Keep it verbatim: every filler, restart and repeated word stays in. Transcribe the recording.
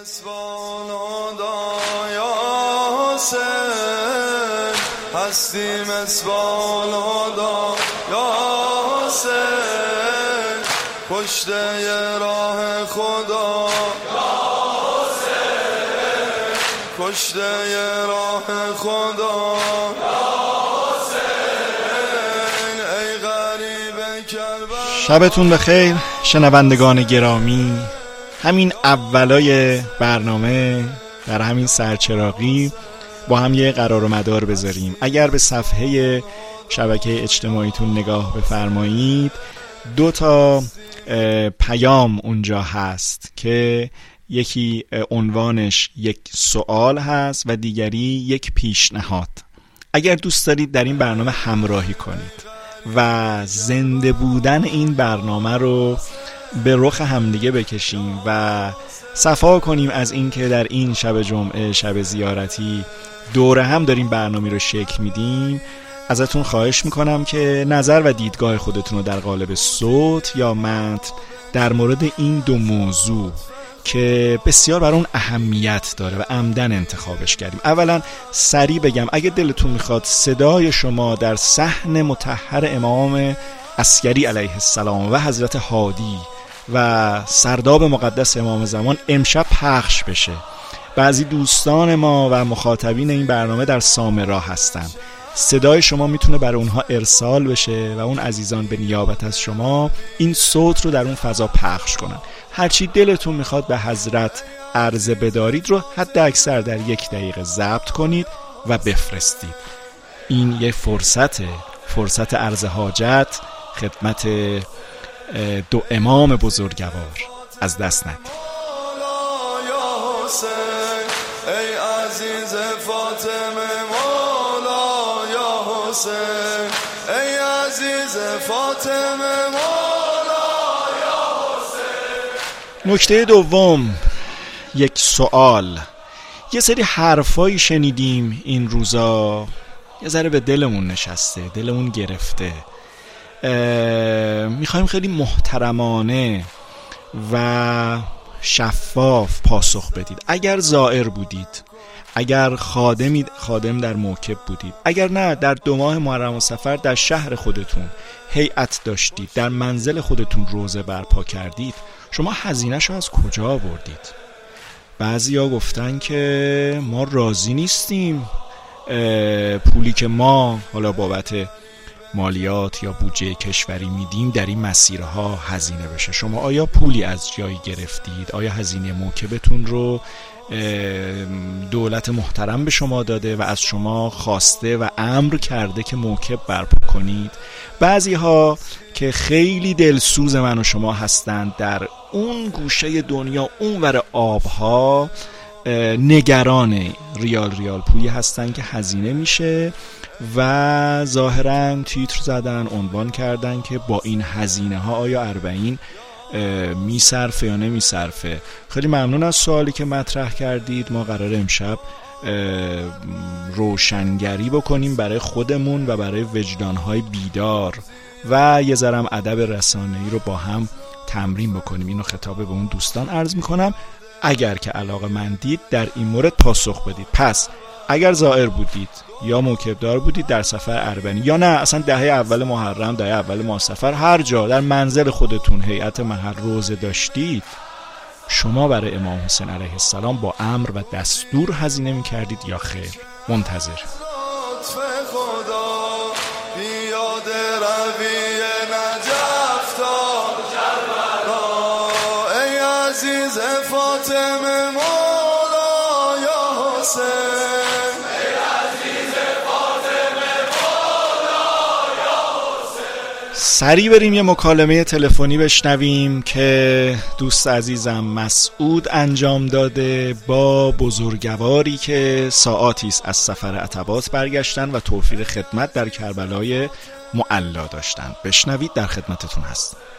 هستی مسبالادا یا حسین پشت یه راه خدا یا حسین پشت یه راه خدا یا حسین ای غریب کربلا. شبتون بخیر شنوندگان گرامی. همین اولای برنامه در همین سرچراغی با هم یه قرار و مدار بذاریم. اگر به صفحه شبکه اجتماعیتون نگاه بفرمایید دو تا پیام اونجا هست که یکی عنوانش یک سوال هست و دیگری یک پیشنهاد. اگر دوست دارید در این برنامه همراهی کنید و زنده بودن این برنامه رو به رخ همدیگه بکشیم و صفا کنیم از این که در این شب جمعه، شب زیارتی، دوره هم داریم برنامه رو شکل میدیم، ازتون خواهش میکنم که نظر و دیدگاه خودتون رو در قالب صوت یا متن در مورد این دو موضوع که بسیار برای اون اهمیت داره و عمدن انتخابش کردیم. اولا سریع بگم اگه دلتون میخواد صدای شما در صحن مطهر امام عسکری علیه السلام و حضرت هادی و سرداب مقدس امام زمان امشب پخش بشه، بعضی دوستان ما و مخاطبین این برنامه در سامرا هستن، صدای شما میتونه برای اونها ارسال بشه و اون عزیزان به نیابت از شما این صوت رو در اون فضا پخش کنن. هرچی دلتون میخواد به حضرت عرضه بدارید رو حد اکثر در یک دقیقه ضبط کنید و بفرستید. این یه فرصته، فرصت عرض حاجت خدمت دو امام بزرگوار از دست ندید. ای عزیز فاطمه مولا یا حسین ای عزیز فاطمه مولا یا حسین. نکته دوم، یک سوال. یه سری حرفایی شنیدیم این روزا یه ذره به دلمون نشسته، دلمون گرفته. میخوایم خیلی محترمانه و شفاف پاسخ بدید. اگر زائر بودید، اگر خادمی خادم در موکب بودید، اگر نه در دو ماه محرم و صفر در شهر خودتون هیئت داشتید، در منزل خودتون روزه برپا کردید، شما هزینه‌شو از کجا آوردید؟ بعضیا گفتن که ما راضی نیستیم پولی که ما حالا بابت مالیات یا بودجه کشوری میدیم در این مسیرها هزینه بشه. شما آیا پولی از جایی گرفتید؟ آیا هزینه موکبتون رو دولت محترم به شما داده و از شما خواسته و امر کرده که موکب برپا کنید؟ بعضی ها که خیلی دلسوز من و شما هستند در اون گوشه دنیا اونور آبها نگران ریال ریال پولی هستن که هزینه میشه و ظاهراً تیتر زدن، عنوان کردن که با این هزینه ها آیا اربعین میصرفه یا نمیصرفه. خیلی ممنون از سوالی که مطرح کردید. ما قرار امشب روشنگری بکنیم برای خودمون و برای وجدانهای بیدار و یه ذرم ادب رسانه‌ای رو با هم تمرین بکنیم. اینو خطاب به اون دوستان عرض میکنم اگر که علاقه مندید در این مورد پاسخ بدید. پس اگر زائر بودید یا موکبدار بودید در سفر اربعین یا نه اصلا دهه اول محرم، دهه اول ماه سفر، هر جا در منزل خودتون هیئت محل روزه داشتید، شما برای امام حسین علیه السلام با امر و دستور هزینه میکردید یا خیر؟ منتظر. عزیز فاطمه مولا یا حسین ای عزیز فاطمه مولا یا حسین. سریع بریم یه مکالمه تلفنی بشنویم که دوست عزیزم مسعود انجام داده با بزرگواری که ساعاتی است از سفر عتبات برگشتن و توفیر خدمت در کربلای معلا داشتن. بشنوید، در خدمتتون هست.